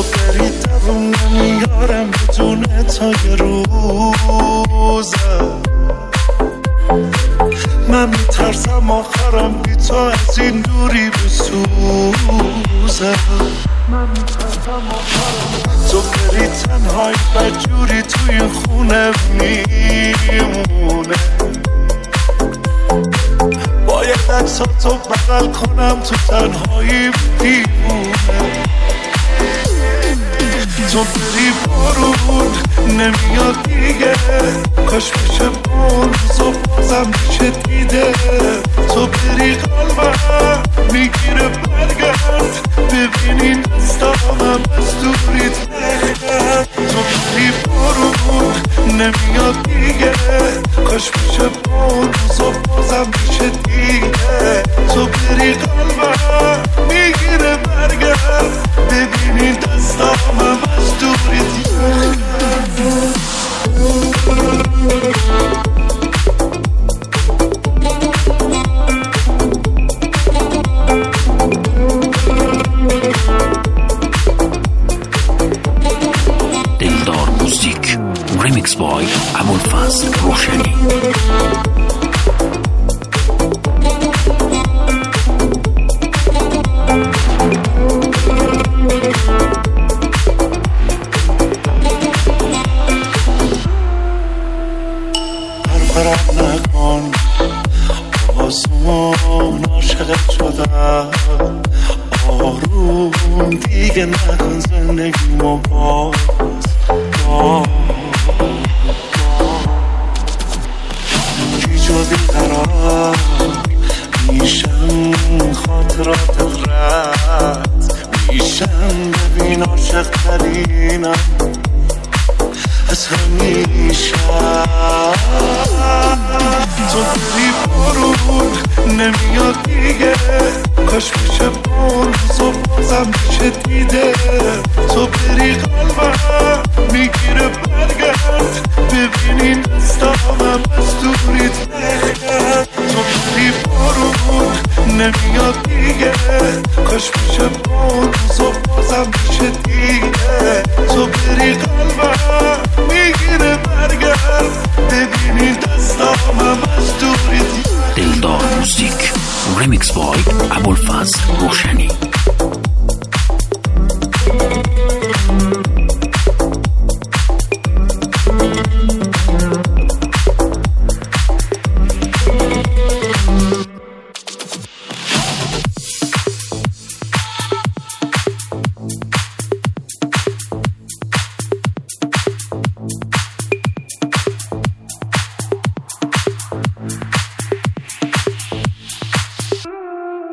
تو بری دوم نمیارم بدون تا یه روزه. من میترسم آخرم بی تو از این دوری بسوزه. تو بری تنهای بدجوری توی خونه میمونه. باید عکساتو بغل کنم تو تنهایی دیوونه. تو بری بارون نمیاد دیگه، کاش بشه اون روزا بازم میشه دیده. تو بری قلبم میگیره برگرد، ببینین دستامم از دوریت نخرد. تو بری بارون نمیاد دیگه، کاش بشه اون روزا بازم میشه دیده. تو بری قلبم میگیره برگرد، ببینین دستامم از دوریت نخرد. دلدار موزیک ریمیکس بای ابوالفضل روشنی. برم نکن آسون، عاشقت شدم آروم، دیگه نکن زندگیمو باز. بی جو بیقرار میشم، خاطراتت رد میشم. ببین عاشق ترینم از همیشه. تو بری بارون نمیاد دیگه، کاش بشه اون روزا بازم میشه دیده. تو بری قلبم میگیره برگرد، ببینین دستامم از دوریت نخرد. تو بری بارون نمیاد دیگه، کاش بشه اون روزا